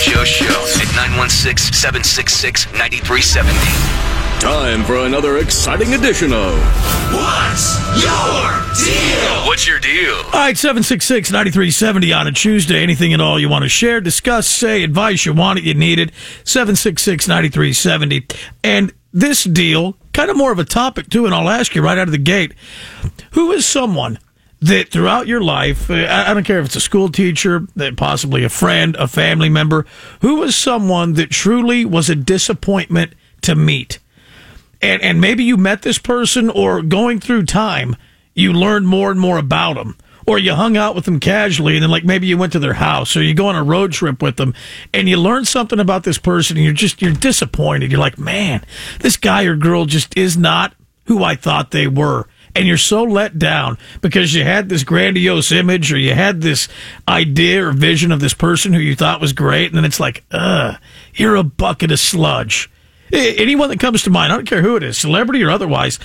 Joe Show at 916-766-9370. Time for another exciting edition of What's Your Deal? What's your deal? All right, 766-9370 on a Tuesday. Anything at all you want to share, discuss, say, advice, you want it, you need it. 766-9370. And this deal, kind of more of a topic, too, and I'll ask you right out of the gate, who is someone that throughout your life, I don't care if it's a school teacher, possibly a friend, a family member, who is someone that truly was a disappointment to meet? And maybe you met this person, or going through time, you learned more and more about them. Or you hung out with them casually, and then like maybe you went to their house, or you go on a road trip with them, and you learn something about this person, and you're disappointed. You're like, man, this guy or girl just is not who I thought they were. And you're so let down because you had this grandiose image, or you had this idea or vision of this person who you thought was great, and then it's like, you're a bucket of sludge. Anyone that comes to mind, I don't care who it is, celebrity or otherwise,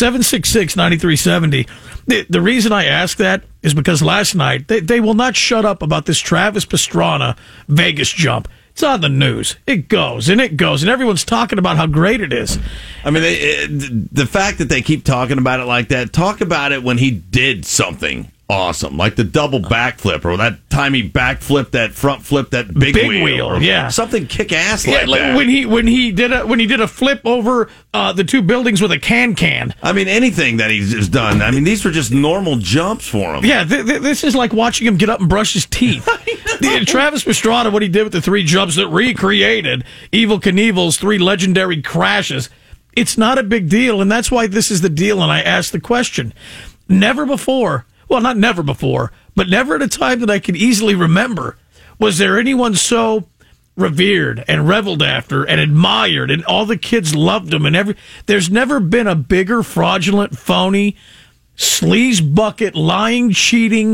766-9370. The reason I ask that is because last night, they will not shut up about this Travis Pastrana Vegas jump. It's on the news. It goes, and everyone's talking about how great it is. I mean, the fact that they keep talking about it like that, talk about it when he did something awesome, like the double backflip, or that time he backflipped that front flip, that big wheel, yeah, something kick ass like that. When he did a flip over the two buildings with a can. I mean, anything that he's just done. I mean, these were just normal jumps for him. Yeah, this is like watching him get up and brush his teeth. Travis Pastrana, what he did with the three jumps that recreated Evel Knievel's three legendary crashes, it's not a big deal, and that's why this is the deal. And I asked the question: never before. Well, not never before, but never at a time that I can easily remember, was there anyone so revered and reveled after and admired, and all the kids loved him, and there's never been a bigger fraudulent, phony, sleaze bucket, lying, cheating,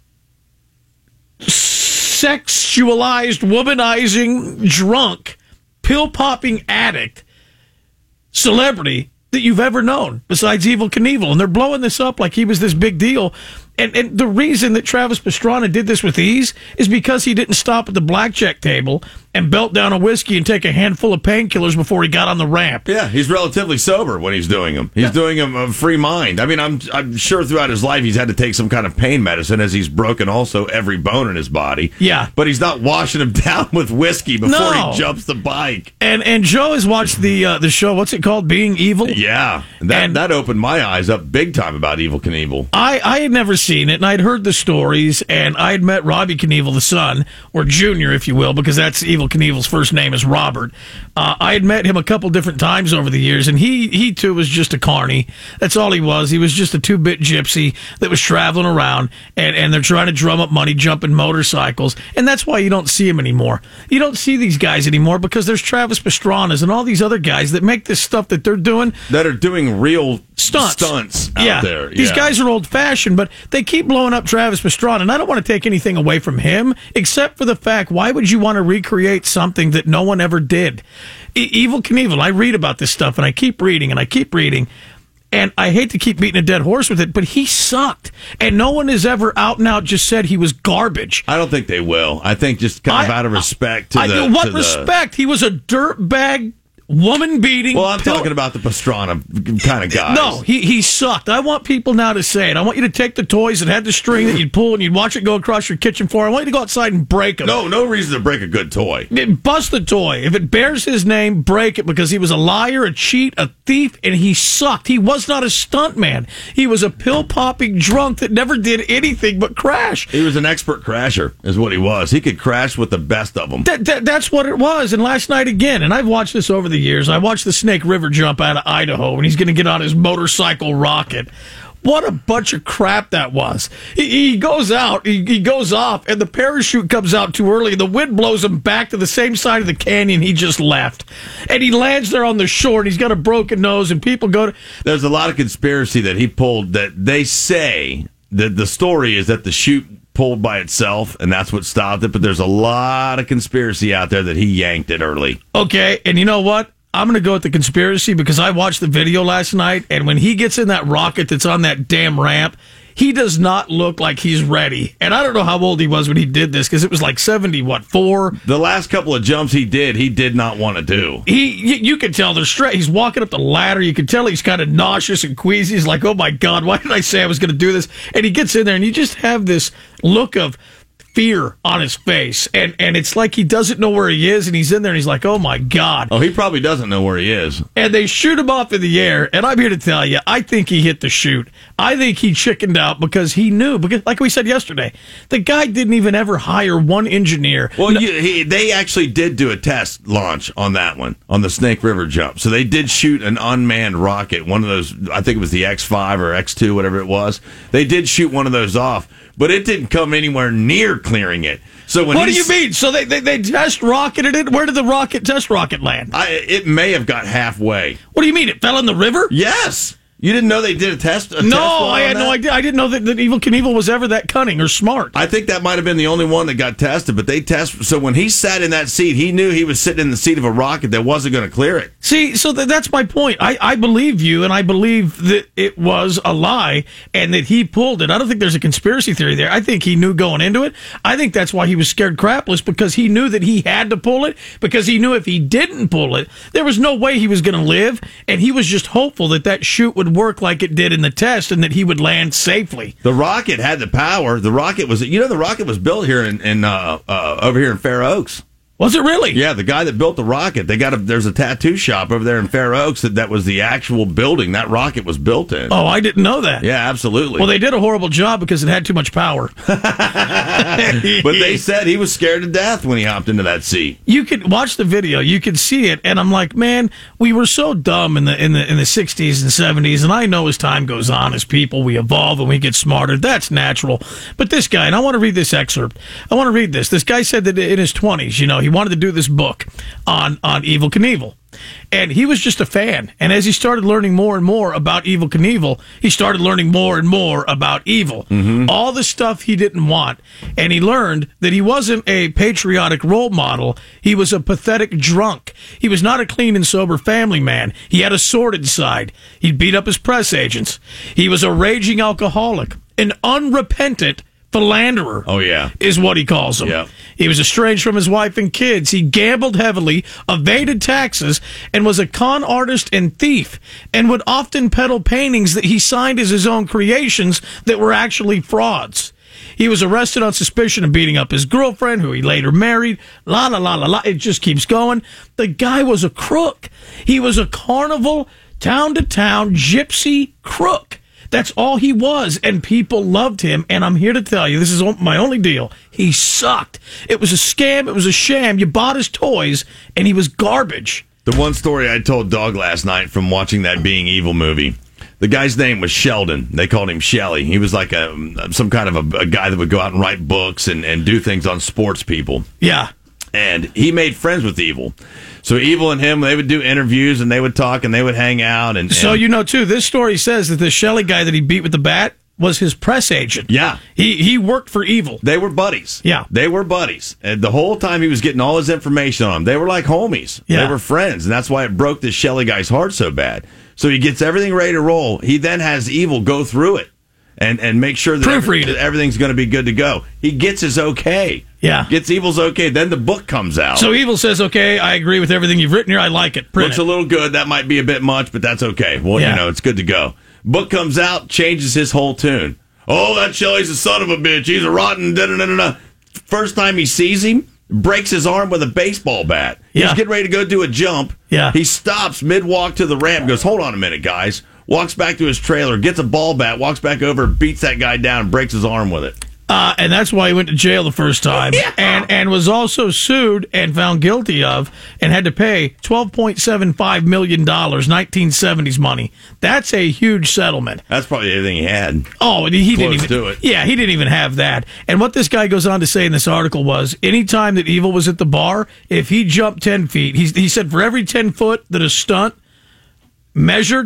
sexualized, womanizing, drunk, pill-popping addict celebrity that you've ever known besides Evel Knievel. And they're blowing this up like he was this big deal. And the reason that Travis Pastrana did this with ease is because he didn't stop at the blackjack table and belt down a whiskey and take a handful of painkillers before he got on the ramp. Yeah, he's relatively sober when he's doing them. He's doing them of free mind. I mean, I'm sure throughout his life he's had to take some kind of pain medicine, as he's broken also every bone in his body. Yeah. But he's not washing him down with whiskey before he jumps the bike. And Joe has watched the show, what's it called, Being Evil? Yeah, that opened my eyes up big time about Evel Knievel. I had never seen it, and I'd heard the stories, and I had met Robbie Knievel, the son, or Junior, if you will, because that's Evel Knievel's first name is Robert. I had met him a couple different times over the years, and he too was just a carny. That's all he was. He was just a two-bit gypsy that was traveling around, and they're trying to drum up money, jumping motorcycles, and that's why you don't see him anymore. You don't see these guys anymore because there's Travis Pastranas and all these other guys that make this stuff that they're doing. That are doing real stunts out there. Yeah. These guys are old-fashioned, but they keep blowing up Travis Pastrana, and I don't want to take anything away from him, except for the fact, why would you want to recreate something that no one ever did? Evel Knievel, I read about this stuff, and I keep reading, and I hate to keep beating a dead horse with it, but he sucked, and no one has ever out and out just said he was garbage. I don't think they will. I think just kind of out of respect to respect? He was a dirtbag, woman-beating... Well, I'm talking about the Pastrana kind of guys. No, he sucked. I want people now to say it. I want you to take the toys that had the string that you'd pull and you'd watch it go across your kitchen floor. I want you to go outside and break them. No reason to break a good toy. Bust the toy. If it bears his name, break it, because he was a liar, a cheat, a thief, and he sucked. He was not a stuntman. He was a pill-popping drunk that never did anything but crash. He was an expert crasher, is what he was. He could crash with the best of them. That's what it was. And last night again, and I've watched this over the years, I watched the Snake River jump out of Idaho, and he's going to get on his motorcycle rocket. What a bunch of crap that was. He goes out, he goes off, and the parachute comes out too early, and the wind blows him back to the same side of the canyon he just left. And he lands there on the shore, and he's got a broken nose, and people go to... There's a lot of conspiracy that he pulled, that they say that the story is that the chute pulled by itself, and that's what stopped it, but there's a lot of conspiracy out there that he yanked it early. Okay, and you know what? I'm going to go with the conspiracy because I watched the video last night, and when he gets in that rocket that's on that damn ramp, he does not look like he's ready. And I don't know how old he was when he did this, because it was like 4? The last couple of jumps he did not want to do. You could tell they're straight. He's walking up the ladder. You can tell he's kind of nauseous and queasy. He's like, oh my God, why did I say I was going to do this? And he gets in there and you just have this look of fear on his face, and it's like he doesn't know where he is, and he's in there and he's like, oh my God. Oh, he probably doesn't know where he is. And they shoot him off in the air, and I'm here to tell you, I think he hit the chute. I think he chickened out because he knew, because like we said yesterday, the guy didn't even ever hire one engineer. Well, they actually did do a test launch on that one, on the Snake River jump. So they did shoot an unmanned rocket, one of those, I think it was the X5 or X2, whatever it was. They did shoot one of those off, but it didn't come anywhere near clearing it. So when what do you mean? So they test rocketed it? Where did the test rocket land? It may have got halfway. What do you mean? It fell in the river? Yes. You didn't know they did a test? No, I had no idea. I didn't know that Evel Knievel was ever that cunning or smart. I think that might have been the only one that got tested, but they test. So when he sat in that seat, he knew he was sitting in the seat of a rocket that wasn't going to clear it. See, so that's my point. I believe you, and I believe that it was a lie and that he pulled it. I don't think there's a conspiracy theory there. I think he knew going into it. I think that's why he was scared crapless, because he knew that he had to pull it, because he knew if he didn't pull it, there was no way he was going to live, and he was just hopeful that chute would work like it did in the test and that he would land safely. The rocket had the power. The rocket was built here in over here in Fair Oaks. Was it really? Yeah, the guy that built the rocket, there's a tattoo shop over there in Fair Oaks that was the actual building that rocket was built in. Oh, I didn't know that. Yeah, absolutely. Well, they did a horrible job because it had too much power. But they said he was scared to death when he hopped into that seat. You could watch the video, you could see it, and I'm like, man, we were so dumb in the 60s and 70s, and I know as time goes on, as people, we evolve and we get smarter. That's natural. But this guy, and I want to read this excerpt. I want to read this. This guy said that in his 20s, he wanted to do this book on Evel Knievel. And he was just a fan. And as he started learning more and more about Evel Knievel, he started learning more and more about evil. Mm-hmm. All the stuff he didn't want. And he learned that he wasn't a patriotic role model. He was a pathetic drunk. He was not a clean and sober family man. He had a sordid side. He'd beat up his press agents. He was a raging alcoholic, an unrepentant philanderer. Oh, yeah. Is what he calls him. Yeah. He was estranged from his wife and kids. He gambled heavily, evaded taxes, and was a con artist and thief, and would often peddle paintings that he signed as his own creations that were actually frauds. He was arrested on suspicion of beating up his girlfriend, who he later married. La, la, la, la, la. It just keeps going. The guy was a crook. He was a carnival, town-to-town gypsy crook. That's all he was, and people loved him, and I'm here to tell you, this is my only deal, he sucked. It was a scam, it was a sham. You bought his toys, and he was garbage. The one story I told Doug last night from watching that Being Evil movie, the guy's name was Sheldon. They called him Shelly. He was like some kind of a guy that would go out and write books and do things on sports people. Yeah. And he made friends with Evel. So Evel and him, they would do interviews and they would talk and they would hang out. And so too, this story says that the Shelley guy that he beat with the bat was his press agent. Yeah. He worked for Evel. They were buddies. Yeah. They were buddies. And the whole time he was getting all his information on them. They were like homies. Yeah. They were friends. And that's why it broke this Shelley guy's heart so bad. So he gets everything ready to roll. He then has Evel go through it and make sure that everything's going to be good to go. He gets his okay. Yeah. Gets Evel's okay. Then the book comes out. So Evel says, okay, I agree with everything you've written here. I like it. Looks a little good. That might be a bit much, but that's okay. Well, it's good to go. Book comes out, changes his whole tune. Oh, that Shelley's a son of a bitch. He's a rotten da-da-da-da-da. First time he sees him, breaks his arm with a baseball bat. Yeah. He's getting ready to go do a jump. Yeah. He stops mid-walk to the ramp, goes, hold on a minute, guys. Walks back to his trailer, gets a ball bat, walks back over, beats that guy down, and breaks his arm with it. And that's why he went to jail the first time. Yeah. And was also sued and found guilty of and had to pay $12.75 million, 1970s money. That's a huge settlement. That's probably everything he had. Oh, he didn't even do it. Yeah, he didn't even have that. And what this guy goes on to say in this article was, anytime that Evel was at the bar, if he jumped 10 feet, he said for every 10 foot that a stunt measured,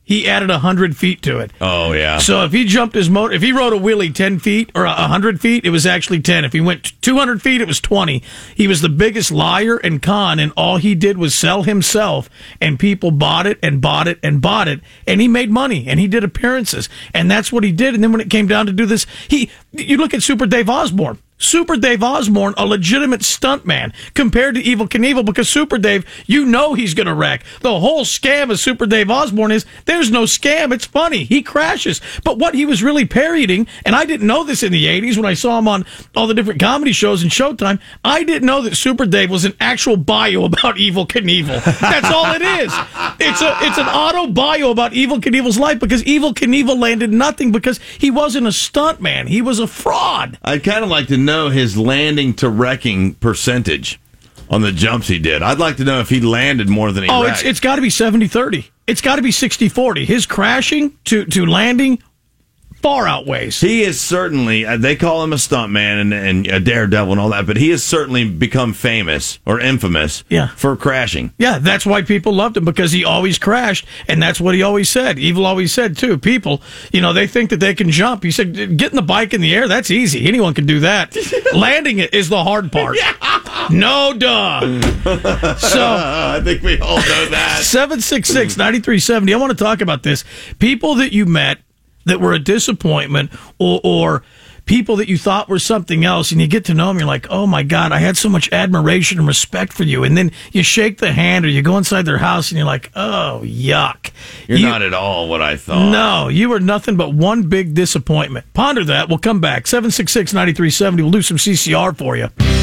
he added 100 feet to it. Oh, yeah. So if he jumped his motor, if he rode a wheelie 10 feet or 100 feet, it was actually 10. If he went 200 feet, it was 20. He was the biggest liar and con, and all he did was sell himself, and people bought it and bought it and bought it, and he made money, and he did appearances, and that's what he did. And then when it came down to do this, you look at Super Dave Osborne. Super Dave Osborne, a legitimate stuntman compared to Evel Knievel, because Super Dave, you know he's going to wreck. The whole scam of Super Dave Osborne is there's no scam. It's funny. He crashes. But what he was really parodying, and I didn't know this in the 80s when I saw him on all the different comedy shows in Showtime, I didn't know that Super Dave was an actual bio about Evel Knievel. That's all it is. It's an auto bio about Evel Knievel's life, because Evel Knievel landed nothing because he wasn't a stuntman. He was a fraud. I'd kind of like to know his landing to wrecking percentage on the jumps he did. I'd like to know if he landed more than he wrecked. It's got to be 70-30. It's got to be 60-40. His crashing to landing far outweighs. He is certainly, they call him a stuntman and a daredevil and all that, but he has certainly become famous or infamous for crashing. Yeah, that's why people loved him, because he always crashed, and that's what he always said. Evel always said, too, people, they think that they can jump. He said, getting the bike in the air, that's easy. Anyone can do that. Landing it is the hard part. No duh. So I think we all know that. 766-9370. I want to talk about this. People that you met that were a disappointment, or people that you thought were something else, and you get to know them, you're like, oh my God, I had so much admiration and respect for you. And then you shake the hand, or you go inside their house, and you're like, oh, yuck. You're not at all what I thought. No, you were nothing but one big disappointment. Ponder that. We'll come back. 766-9370. We'll do some CCR for you.